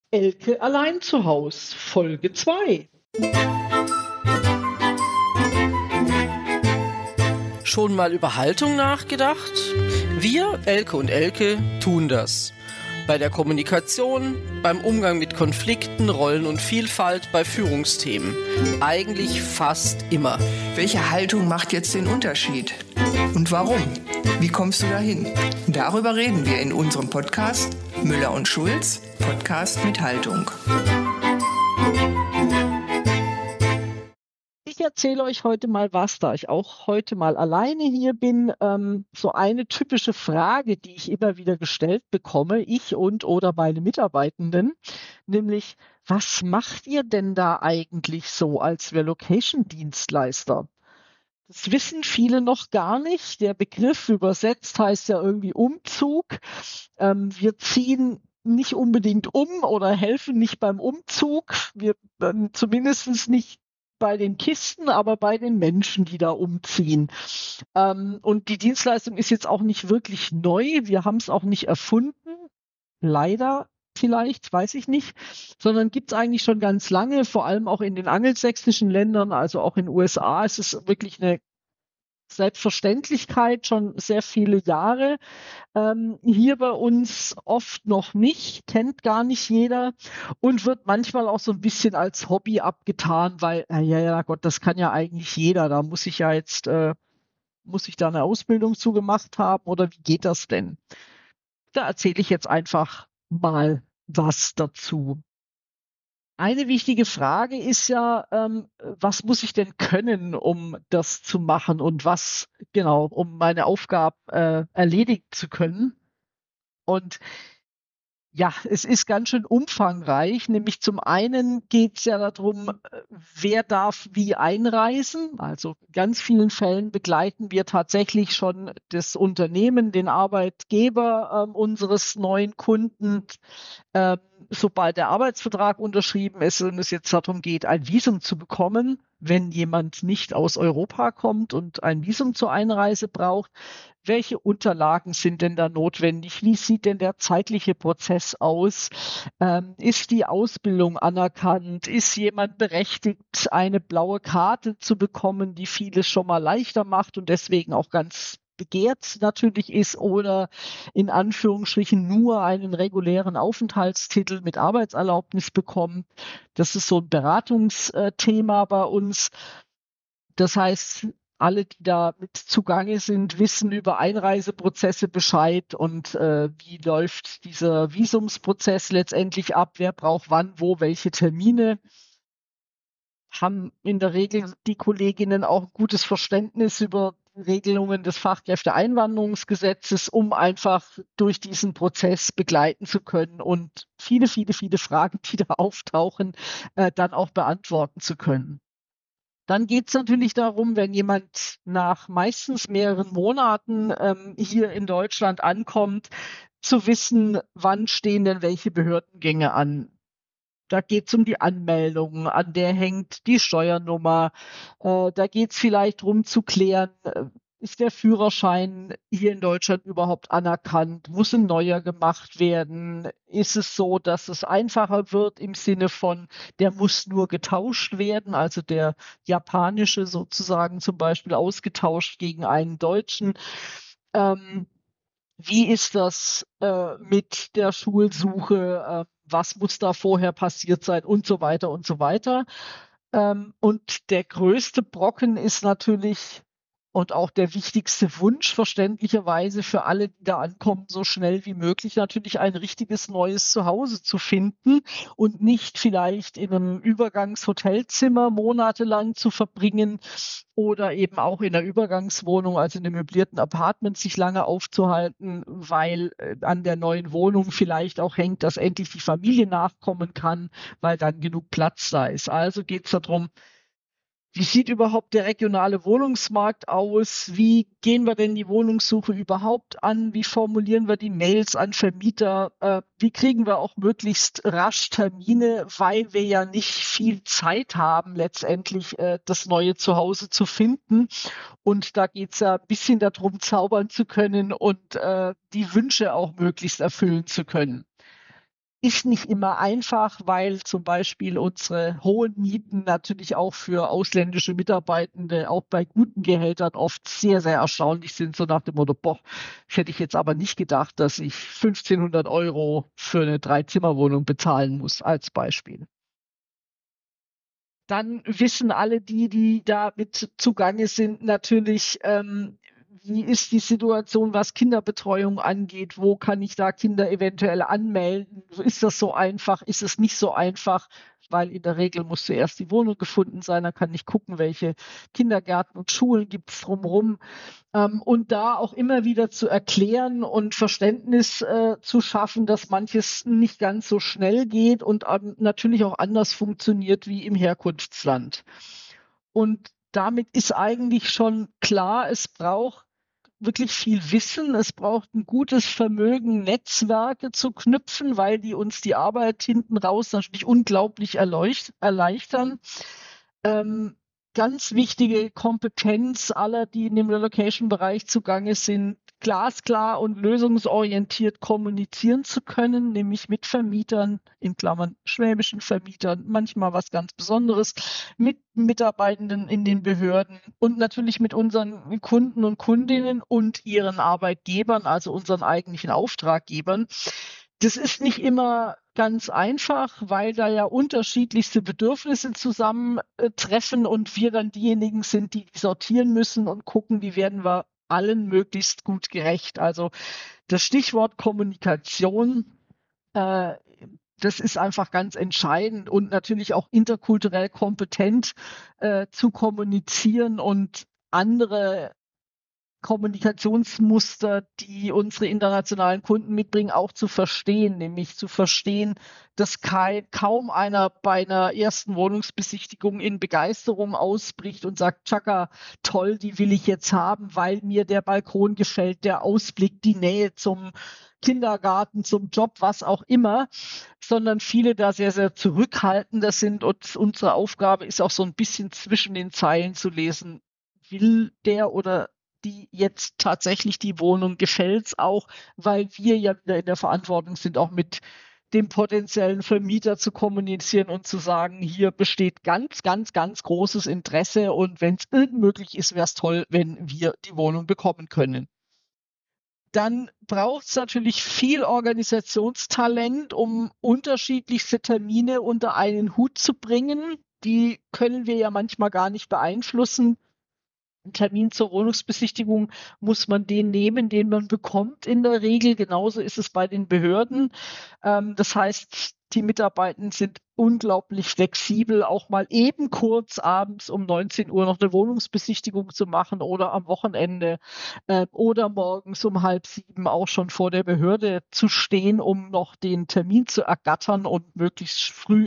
Elke allein zu Haus, Folge 2. Schon mal über Haltung nachgedacht? Wir, Elke und Elke, tun das. Bei der Kommunikation, beim Umgang mit Konflikten, Rollen und Vielfalt, bei Führungsthemen. Eigentlich fast immer. Welche Haltung macht jetzt den Unterschied? Und warum? Wie kommst du dahin? Darüber reden wir in unserem Podcast Müller und Schulz, Podcast mit Haltung. Ich erzähle euch heute mal was, da ich auch heute mal alleine hier bin. So eine typische Frage, die ich immer wieder gestellt bekomme, ich oder meine Mitarbeitenden, nämlich, was macht ihr denn da eigentlich so als Relocation-Dienstleister? Das wissen viele noch gar nicht. Der Begriff übersetzt heißt ja irgendwie Umzug. Wir ziehen nicht unbedingt um oder helfen nicht beim Umzug. Wir zumindest nicht bei den Kisten, aber bei den Menschen, die da umziehen. Und die Dienstleistung ist jetzt auch nicht wirklich neu. Wir haben es auch nicht erfunden. Leider vielleicht, weiß ich nicht, sondern gibt es eigentlich schon ganz lange, vor allem auch in den angelsächsischen Ländern, also auch in den USA. Es ist wirklich eine Selbstverständlichkeit schon sehr viele Jahre. Hier bei uns oft noch nicht, kennt gar nicht jeder und wird manchmal auch so ein bisschen als Hobby abgetan, weil, ja Gott, das kann ja eigentlich jeder. Da muss ich ja jetzt, muss ich da eine Ausbildung zu gemacht haben oder wie geht das denn? Da erzähle ich jetzt einfach mal was dazu. Eine wichtige Frage ist ja, was muss ich denn können, um das zu machen und was, genau, um meine Aufgaben erledigen zu können? Und ja, es ist ganz schön umfangreich. Nämlich zum einen geht es ja darum, wer darf wie einreisen. Also in ganz vielen Fällen begleiten wir tatsächlich schon das Unternehmen, den Arbeitgeber unseres neuen Kunden, sobald der Arbeitsvertrag unterschrieben ist und es jetzt darum geht, ein Visum zu bekommen, wenn jemand nicht aus Europa kommt und ein Visum zur Einreise braucht. Welche Unterlagen sind denn da notwendig? Wie sieht denn der zeitliche Prozess aus? Ist die Ausbildung anerkannt? Ist jemand berechtigt, eine blaue Karte zu bekommen, die vieles schon mal leichter macht und deswegen auch ganz begehrt natürlich ist oder in Anführungsstrichen nur einen regulären Aufenthaltstitel mit Arbeitserlaubnis bekommt? Das ist so ein Beratungsthema bei uns. Das heißt, alle, die da mit zugange sind, wissen über Einreiseprozesse Bescheid und wie läuft dieser Visumsprozess letztendlich ab, wer braucht wann, wo, welche Termine. Haben in der Regel die Kolleginnen auch ein gutes Verständnis über die Regelungen des Fachkräfteeinwanderungsgesetzes, um einfach durch diesen Prozess begleiten zu können und viele, viele, viele Fragen, die da auftauchen, dann auch beantworten zu können. Dann geht es natürlich darum, wenn jemand nach meistens mehreren Monaten hier in Deutschland ankommt, zu wissen, wann stehen denn welche Behördengänge an. Da geht es um die Anmeldung, an der hängt die Steuernummer. Da geht es vielleicht darum zu klären, ist der Führerschein hier in Deutschland überhaupt anerkannt? Muss ein neuer gemacht werden? Ist es so, dass es einfacher wird im Sinne von, der muss nur getauscht werden, also der japanische sozusagen zum Beispiel ausgetauscht gegen einen deutschen? Wie ist das mit der Schulsuche? Was muss da vorher passiert sein und so weiter und so weiter. Und der größte Brocken ist natürlich und auch der wichtigste Wunsch verständlicherweise für alle, die da ankommen, so schnell wie möglich natürlich ein richtiges neues Zuhause zu finden und nicht vielleicht in einem Übergangshotelzimmer monatelang zu verbringen oder eben auch in einer Übergangswohnung, also in einem möblierten Apartment, sich lange aufzuhalten, weil an der neuen Wohnung vielleicht auch hängt, dass endlich die Familie nachkommen kann, weil dann genug Platz da ist. Also geht es darum, wie sieht überhaupt der regionale Wohnungsmarkt aus? Wie gehen wir denn die Wohnungssuche überhaupt an? Wie formulieren wir die Mails an Vermieter? Wie kriegen wir auch möglichst rasch Termine, weil wir ja nicht viel Zeit haben, letztendlich das neue Zuhause zu finden. Und da geht es ja ein bisschen darum, zaubern zu können und die Wünsche auch möglichst erfüllen zu können. ist nicht immer einfach, weil zum Beispiel unsere hohen Mieten natürlich auch für ausländische Mitarbeitende auch bei guten Gehältern oft sehr, sehr erstaunlich sind. So nach dem Motto, boah, ich hätte jetzt aber nicht gedacht, dass ich 1.500 Euro für eine Dreizimmerwohnung bezahlen muss, als Beispiel. Dann wissen alle die da mit zugange sind, natürlich, wie ist die Situation, was Kinderbetreuung angeht? Wo kann ich da Kinder eventuell anmelden? Ist das so einfach? Ist es nicht so einfach? Weil in der Regel muss zuerst die Wohnung gefunden sein. Dann kann ich gucken, welche Kindergärten und Schulen gibt es drumherum. Und da auch immer wieder zu erklären und Verständnis zu schaffen, dass manches nicht ganz so schnell geht und natürlich auch anders funktioniert wie im Herkunftsland. Und damit ist eigentlich schon klar, es braucht wirklich viel Wissen. Es braucht ein gutes Vermögen, Netzwerke zu knüpfen, weil die uns die Arbeit hinten raus natürlich unglaublich erleichtern. Ganz wichtige Kompetenz aller, die in dem Relocation-Bereich zugange sind, glasklar und lösungsorientiert kommunizieren zu können, nämlich mit Vermietern, in Klammern schwäbischen Vermietern, manchmal was ganz Besonderes, mit Mitarbeitenden in den Behörden und natürlich mit unseren Kunden und Kundinnen und ihren Arbeitgebern, also unseren eigentlichen Auftraggebern. Das ist nicht immer ganz einfach, weil da ja unterschiedlichste Bedürfnisse zusammentreffen und wir dann diejenigen sind, die sortieren müssen und gucken, wie werden wir allen möglichst gut gerecht. Also das Stichwort Kommunikation, das ist einfach ganz entscheidend und natürlich auch interkulturell kompetent zu kommunizieren und andere Kommunikationsmuster, die unsere internationalen Kunden mitbringen, auch zu verstehen, nämlich zu verstehen, dass kaum einer bei einer ersten Wohnungsbesichtigung in Begeisterung ausbricht und sagt, Chaka, toll, die will ich jetzt haben, weil mir der Balkon gefällt, der Ausblick, die Nähe zum Kindergarten, zum Job, was auch immer, sondern viele da sehr, sehr zurückhaltender sind und unsere Aufgabe ist auch so ein bisschen zwischen den Zeilen zu lesen, will der oder die jetzt tatsächlich die Wohnung, gefällt's auch, weil wir ja wieder in der Verantwortung sind, auch mit dem potenziellen Vermieter zu kommunizieren und zu sagen, hier besteht ganz, ganz, ganz großes Interesse und wenn es irgend möglich ist, wäre es toll, wenn wir die Wohnung bekommen können. Dann braucht es natürlich viel Organisationstalent, um unterschiedlichste Termine unter einen Hut zu bringen. Die können wir ja manchmal gar nicht beeinflussen. Einen Termin zur Wohnungsbesichtigung muss man den nehmen, den man bekommt in der Regel. Genauso ist es bei den Behörden. Das heißt, die Mitarbeitenden sind unglaublich flexibel, auch mal eben kurz abends um 19 Uhr noch eine Wohnungsbesichtigung zu machen oder am Wochenende oder morgens um 6:30 auch schon vor der Behörde zu stehen, um noch den Termin zu ergattern und möglichst früh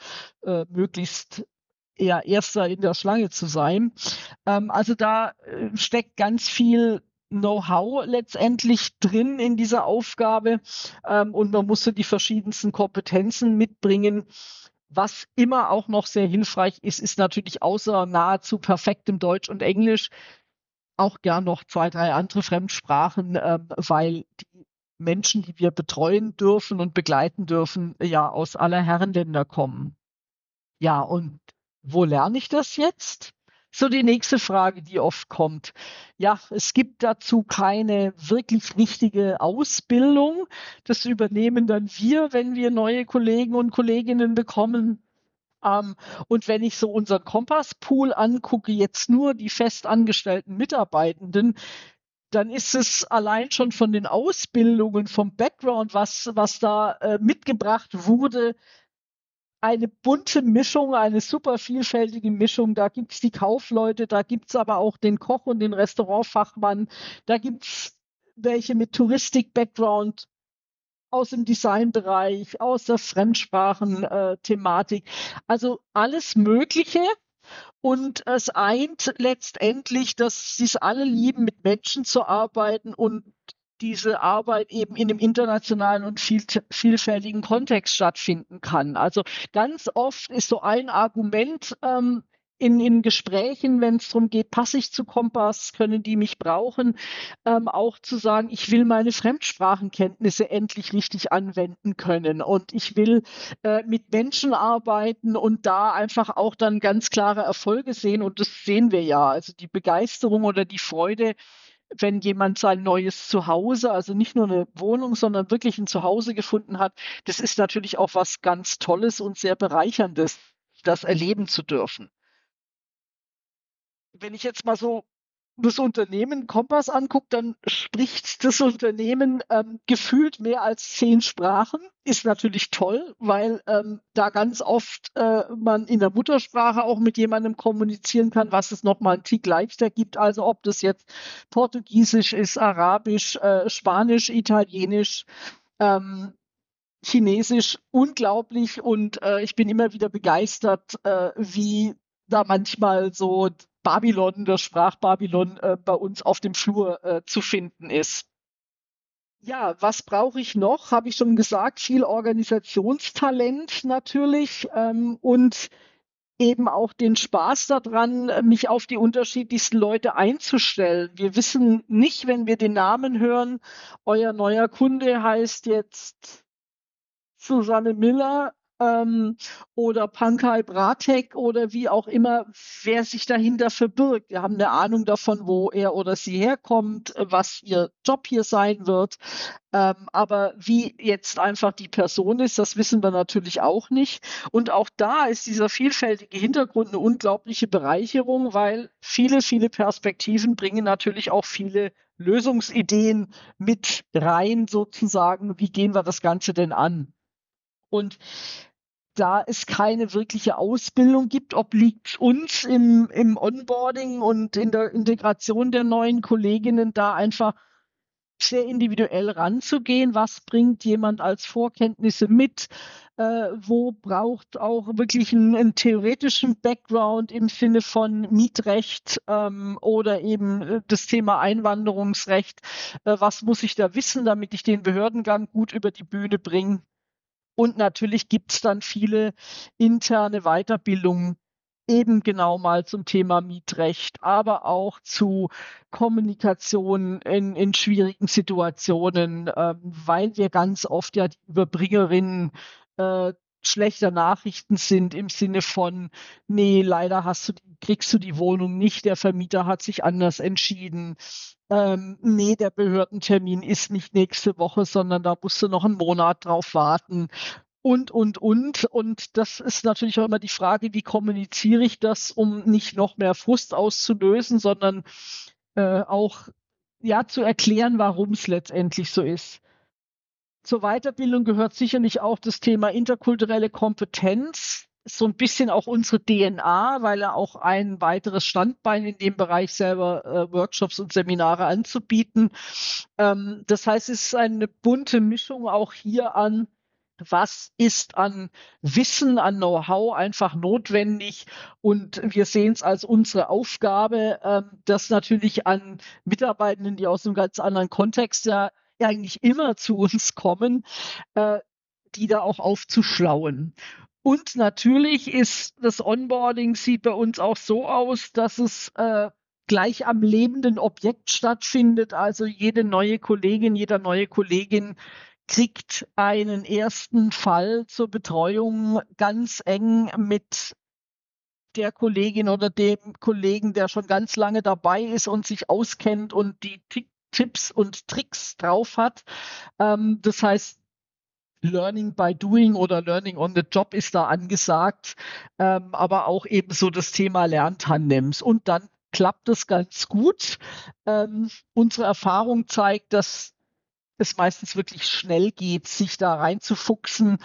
möglichst Erster in der Schlange zu sein. Also da steckt ganz viel Know-how letztendlich drin in dieser Aufgabe und man muss so die verschiedensten Kompetenzen mitbringen. Was immer auch noch sehr hilfreich ist, ist natürlich außer nahezu perfektem Deutsch und Englisch auch gern noch 2, 3 andere Fremdsprachen, weil die Menschen, die wir betreuen dürfen und begleiten dürfen, ja aus aller Herren Länder kommen. Ja, und wo lerne ich das jetzt? So die nächste Frage, die oft kommt. Ja, es gibt dazu keine wirklich richtige Ausbildung. Das übernehmen dann wir, wenn wir neue Kollegen und Kolleginnen bekommen. Und wenn ich so unseren Kompasspool angucke, jetzt nur die festangestellten Mitarbeitenden, dann ist es allein schon von den Ausbildungen, vom Background, was da mitgebracht wurde, eine bunte Mischung, eine super vielfältige Mischung. Da gibt es die Kaufleute, da gibt es aber auch den Koch und den Restaurantfachmann, da gibt es welche mit Touristik-Background aus dem Designbereich, aus der Fremdsprachen-Thematik. Also alles Mögliche. Und es eint letztendlich, dass sie es alle lieben, mit Menschen zu arbeiten und diese Arbeit eben in einem internationalen und vielfältigen Kontext stattfinden kann. Also ganz oft ist so ein Argument in Gesprächen, wenn es darum geht, passe ich zu Kompass, können die mich brauchen, auch zu sagen, ich will meine Fremdsprachenkenntnisse endlich richtig anwenden können und ich will mit Menschen arbeiten und da einfach auch dann ganz klare Erfolge sehen und das sehen wir ja. Also die Begeisterung oder die Freude, wenn jemand sein neues Zuhause, also nicht nur eine Wohnung, sondern wirklich ein Zuhause gefunden hat, das ist natürlich auch was ganz Tolles und sehr Bereicherndes, das erleben zu dürfen. Wenn ich jetzt mal so das Unternehmen Kompass angucke, dann spricht das Unternehmen gefühlt mehr als 10 Sprachen. Ist natürlich toll, weil da ganz oft man in der Muttersprache auch mit jemandem kommunizieren kann, was es nochmal einen Tick leichter gibt. Also ob das jetzt Portugiesisch ist, Arabisch, Spanisch, Italienisch, Chinesisch, unglaublich. Und ich bin immer wieder begeistert, wie da manchmal so Babylon, das Sprachbabylon bei uns auf dem Flur zu finden ist. Ja, was brauche ich noch? Habe ich schon gesagt, viel Organisationstalent natürlich und eben auch den Spaß daran, mich auf die unterschiedlichsten Leute einzustellen. Wir wissen nicht, wenn wir den Namen hören, euer neuer Kunde heißt jetzt Susanne Miller oder Pankaj Bratek oder wie auch immer, wer sich dahinter verbirgt. Wir haben eine Ahnung davon, wo er oder sie herkommt, was ihr Job hier sein wird. Aber wie jetzt einfach die Person ist, das wissen wir natürlich auch nicht. Und auch da ist dieser vielfältige Hintergrund eine unglaubliche Bereicherung, weil viele, viele Perspektiven bringen natürlich auch viele Lösungsideen mit rein, sozusagen. Wie gehen wir das Ganze denn an? Und da es keine wirkliche Ausbildung gibt, obliegt uns im Onboarding und in der Integration der neuen Kolleginnen da einfach sehr individuell ranzugehen. Was bringt jemand als Vorkenntnisse mit? Wo braucht auch wirklich einen theoretischen Background im Sinne von Mietrecht oder eben das Thema Einwanderungsrecht? Was muss ich da wissen, damit ich den Behördengang gut über die Bühne bringe? Und natürlich gibt es dann viele interne Weiterbildungen, eben genau mal zum Thema Mietrecht, aber auch zu Kommunikation in schwierigen Situationen, weil wir ganz oft ja die Überbringerinnen schlechter Nachrichten sind im Sinne von, nee, leider kriegst du die Wohnung nicht, der Vermieter hat sich anders entschieden. Nee, der Behördentermin ist nicht nächste Woche, sondern da musst du noch einen Monat drauf warten. Und. Und das ist natürlich auch immer die Frage, wie kommuniziere ich das, um nicht noch mehr Frust auszulösen, sondern auch ja zu erklären, warum es letztendlich so ist. Zur Weiterbildung gehört sicherlich auch das Thema interkulturelle Kompetenz. So ein bisschen auch unsere DNA, weil er auch ein weiteres Standbein in dem Bereich selber Workshops und Seminare anzubieten. Das heißt, es ist eine bunte Mischung auch hier an, was ist an Wissen, an Know-how einfach notwendig. Und wir sehen es als unsere Aufgabe, das natürlich an Mitarbeitenden, die aus einem ganz anderen Kontext ja eigentlich immer zu uns kommen, die da auch aufzuschlauen. Und natürlich ist das Onboarding sieht bei uns auch so aus, dass es gleich am lebenden Objekt stattfindet. Also jede neue Kollegin, jeder neue Kollegin kriegt einen ersten Fall zur Betreuung ganz eng mit der Kollegin oder dem Kollegen, der schon ganz lange dabei ist und sich auskennt und die Tipps und Tricks drauf hat. Das heißt, Learning by Doing oder Learning on the Job ist da angesagt, aber auch eben so das Thema Lerntandems. Und dann klappt es ganz gut. Unsere Erfahrung zeigt, dass es meistens wirklich schnell geht, sich da reinzufuchsen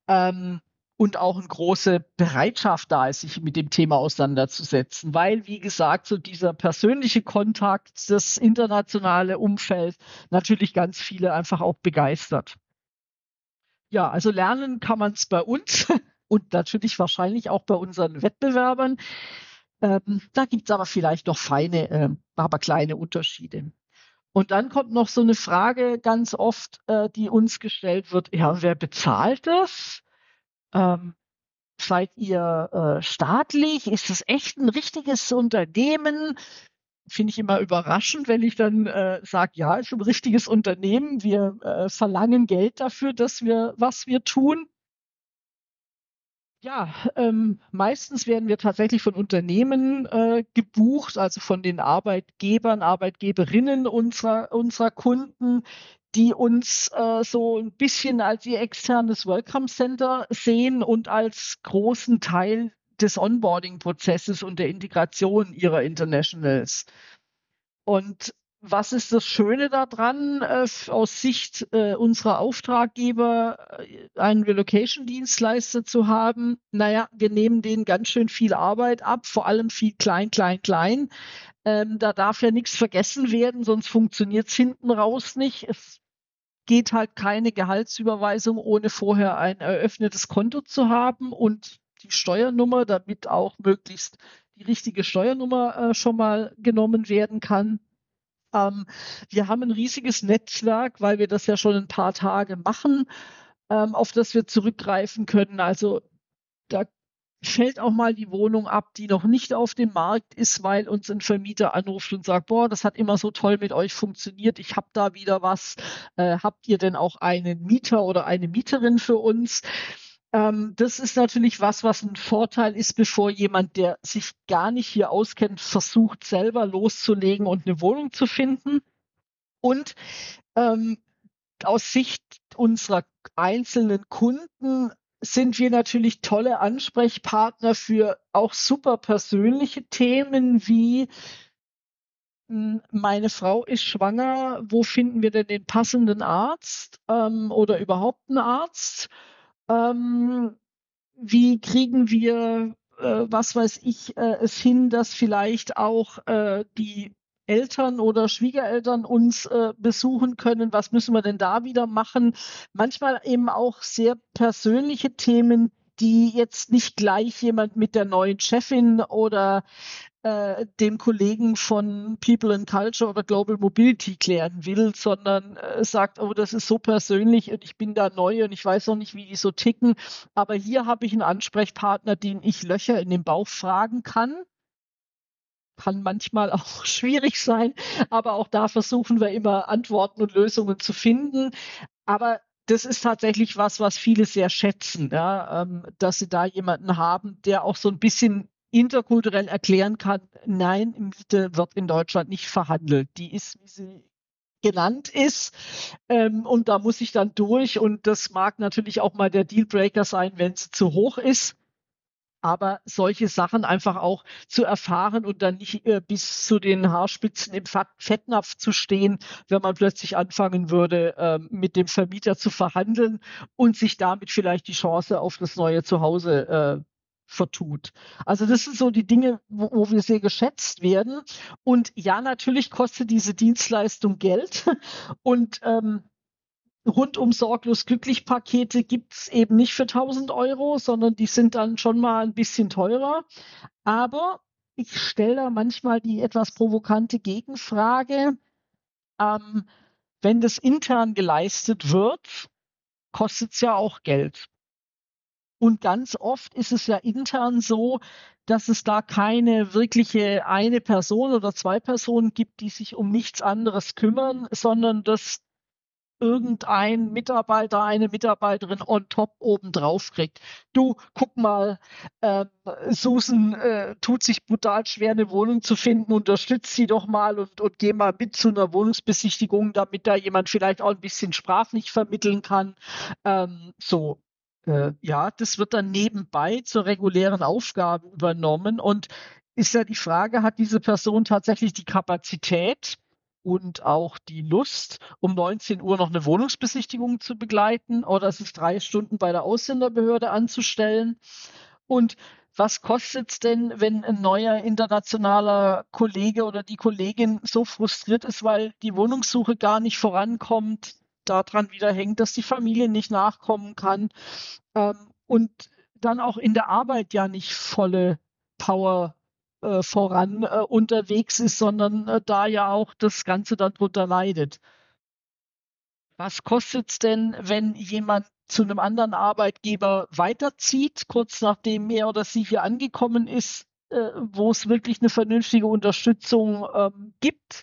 und auch eine große Bereitschaft da ist, sich mit dem Thema auseinanderzusetzen. Weil, wie gesagt, so dieser persönliche Kontakt, das internationale Umfeld natürlich ganz viele einfach auch begeistert. Ja, also lernen kann man es bei uns und natürlich wahrscheinlich auch bei unseren Wettbewerbern. Da gibt es aber vielleicht noch feine, aber kleine Unterschiede. Und dann kommt noch so eine Frage ganz oft, die uns gestellt wird, ja, wer bezahlt das? seid ihr staatlich? Ist das echt ein richtiges Unternehmen? Finde ich immer überraschend, wenn ich dann sage, ja, ist ein richtiges Unternehmen. Wir verlangen Geld dafür, was wir tun. Ja, meistens werden wir tatsächlich von Unternehmen gebucht, also von den Arbeitgebern, Arbeitgeberinnen unserer Kunden, die uns so ein bisschen als ihr externes Welcome Center sehen und als großen Teil des Onboarding-Prozesses und der Integration ihrer Internationals. Und was ist das Schöne daran, aus Sicht unserer Auftraggeber, einen Relocation-Dienstleister zu haben? Naja, wir nehmen denen ganz schön viel Arbeit ab, vor allem viel klein, klein, klein. Da darf ja nichts vergessen werden, sonst funktioniert es hinten raus nicht. Es geht halt keine Gehaltsüberweisung, ohne vorher ein eröffnetes Konto zu haben und die Steuernummer, damit auch möglichst die richtige Steuernummer schon mal genommen werden kann. Wir haben ein riesiges Netzwerk, weil wir das ja schon ein paar Tage machen, auf das wir zurückgreifen können. Also da fällt auch mal die Wohnung ab, die noch nicht auf dem Markt ist, weil uns ein Vermieter anruft und sagt, boah, das hat immer so toll mit euch funktioniert, ich habe da wieder was. Habt ihr denn auch einen Mieter oder eine Mieterin für uns? Das ist natürlich was ein Vorteil ist, bevor jemand, der sich gar nicht hier auskennt, versucht, selber loszulegen und eine Wohnung zu finden. Und aus Sicht unserer einzelnen Kunden sind wir natürlich tolle Ansprechpartner für auch super persönliche Themen wie meine Frau ist schwanger, wo finden wir denn den passenden Arzt oder überhaupt einen Arzt? Wie kriegen wir, was weiß ich, es hin, dass vielleicht auch die Eltern oder Schwiegereltern uns besuchen können? Was müssen wir denn da wieder machen? Manchmal eben auch sehr persönliche Themen, die jetzt nicht gleich jemand mit der neuen Chefin oder dem Kollegen von People and Culture oder Global Mobility klären will, sondern sagt, oh, das ist so persönlich und ich bin da neu und ich weiß noch nicht, wie die so ticken. Aber hier habe ich einen Ansprechpartner, den ich Löcher in den Bauch fragen kann. Kann manchmal auch schwierig sein, aber auch da versuchen wir immer Antworten und Lösungen zu finden. Aber das ist tatsächlich was viele sehr schätzen, ja, dass sie da jemanden haben, der auch so ein bisschen interkulturell erklären kann, nein, Miete wird in Deutschland nicht verhandelt. Die ist, wie sie genannt ist. Und da muss ich dann durch. Und das mag natürlich auch mal der Dealbreaker sein, wenn sie zu hoch ist. Aber solche Sachen einfach auch zu erfahren und dann nicht bis zu den Haarspitzen im Fettnapf zu stehen, wenn man plötzlich anfangen würde, mit dem Vermieter zu verhandeln und sich damit vielleicht die Chance auf das neue Zuhause vertut. Also das sind so die Dinge, wo wir sehr geschätzt werden. Und ja, natürlich kostet diese Dienstleistung Geld. Und rundum sorglos glücklich Pakete gibt's eben nicht für 1.000 Euro, sondern die sind dann schon mal ein bisschen teurer. Aber ich stelle da manchmal die etwas provokante Gegenfrage, wenn das intern geleistet wird, kostet's ja auch Geld. Und ganz oft ist es ja intern so, dass es da keine wirkliche eine Person oder zwei Personen gibt, die sich um nichts anderes kümmern, sondern dass irgendein Mitarbeiter, eine Mitarbeiterin on top oben drauf kriegt. Du, guck mal, Susan tut sich brutal schwer, eine Wohnung zu finden, unterstützt sie doch mal und geh mal mit zu einer Wohnungsbesichtigung, damit da jemand vielleicht auch ein bisschen sprachlich vermitteln kann. Ja, das wird dann nebenbei zur regulären Aufgabe übernommen und ist ja die Frage, hat diese Person tatsächlich die Kapazität und auch die Lust, um 19 Uhr noch eine Wohnungsbesichtigung zu begleiten oder es ist 3 Stunden bei der Ausländerbehörde anzustellen? Und was kostet es denn, wenn ein neuer internationaler Kollege oder die Kollegin so frustriert ist, weil die Wohnungssuche gar nicht vorankommt, daran wieder hängt, dass die Familie nicht nachkommen kann und dann auch in der Arbeit ja nicht volle Power voran unterwegs ist, sondern da ja auch das Ganze dann drunter leidet. Was kostet es denn, wenn jemand zu einem anderen Arbeitgeber weiterzieht, kurz nachdem er oder sie hier angekommen ist, wo es wirklich eine vernünftige Unterstützung gibt?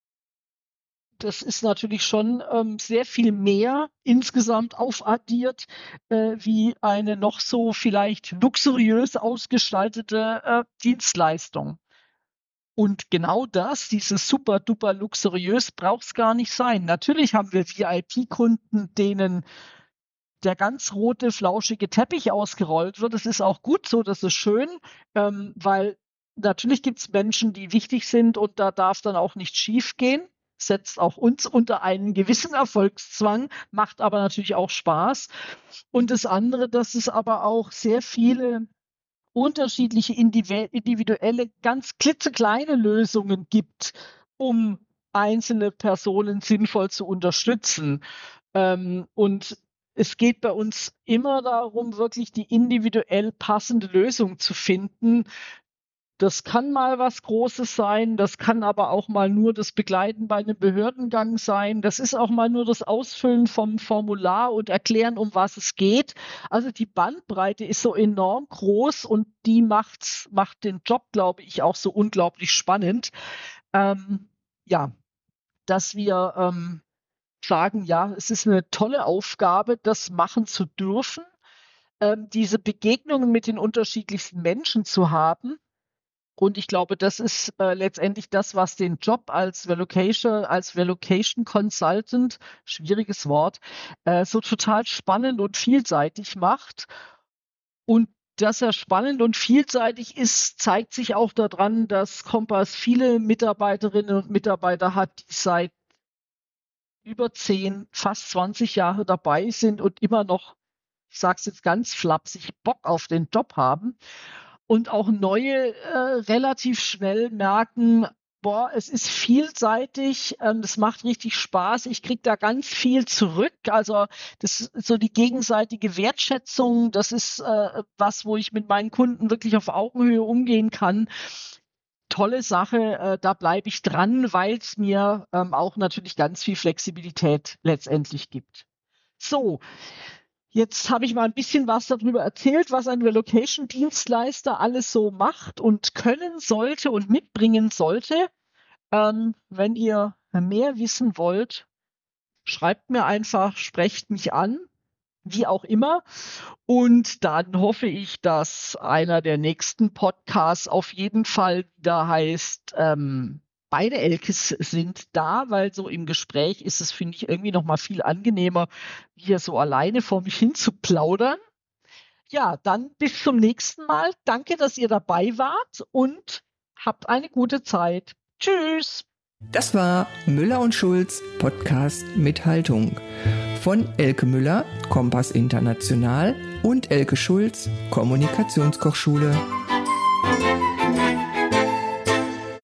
Das ist natürlich schon sehr viel mehr insgesamt aufaddiert, wie eine noch so vielleicht luxuriös ausgestaltete Dienstleistung. Und genau das, dieses super duper luxuriös, braucht es gar nicht sein. Natürlich haben wir VIP-Kunden, denen der ganz rote, flauschige Teppich ausgerollt wird. Das ist auch gut so, das ist schön, weil natürlich gibt es Menschen, die wichtig sind und da darf dann auch nichts schief gehen. Setzt auch uns unter einen gewissen Erfolgszwang, macht aber natürlich auch Spaß. Und das andere, dass es aber auch sehr viele unterschiedliche individuelle, ganz klitzekleine Lösungen gibt, um einzelne Personen sinnvoll zu unterstützen. Und es geht bei uns immer darum, wirklich die individuell passende Lösung zu finden. Das kann mal was Großes sein, das kann aber auch mal nur das Begleiten bei einem Behördengang sein. Das ist auch mal nur das Ausfüllen vom Formular und erklären, um was es geht. Also die Bandbreite ist so enorm groß und die macht den Job, glaube ich, auch so unglaublich spannend. Ja, dass wir sagen, ja, es ist eine tolle Aufgabe, das machen zu dürfen, diese Begegnungen mit den unterschiedlichsten Menschen zu haben. Und ich glaube, das ist letztendlich das, was den Job als Relocation Consultant, schwieriges Wort, so total spannend und vielseitig macht. Und dass er spannend und vielseitig ist, zeigt sich auch daran, dass Kompass viele Mitarbeiterinnen und Mitarbeiter hat, die seit über 10, fast 20 Jahre dabei sind und immer noch, ich sage es jetzt ganz flapsig, Bock auf den Job haben. Und auch neue relativ schnell merken, boah, es ist vielseitig, das macht richtig Spaß, ich kriege da ganz viel zurück. Also das ist so die gegenseitige Wertschätzung, das ist was, wo ich mit meinen Kunden wirklich auf Augenhöhe umgehen kann. Tolle Sache, da bleibe ich dran, weil es mir auch natürlich ganz viel Flexibilität letztendlich gibt. So. Jetzt habe ich mal ein bisschen was darüber erzählt, was ein Relocation-Dienstleister alles so macht und können sollte und mitbringen sollte. Wenn ihr mehr wissen wollt, schreibt mir einfach, sprecht mich an, wie auch immer. Und dann hoffe ich, dass einer der nächsten Podcasts auf jeden Fall wieder heißt, beide Elkes sind da, weil so im Gespräch ist es, finde ich, irgendwie noch mal viel angenehmer, hier so alleine vor mich hin zu plaudern. Ja, dann bis zum nächsten Mal. Danke, dass ihr dabei wart und habt eine gute Zeit. Tschüss. Das war Müller und Schulz Podcast mit Haltung von Elke Müller, Kompass International und Elke Schulz, Kommunikationskochschule.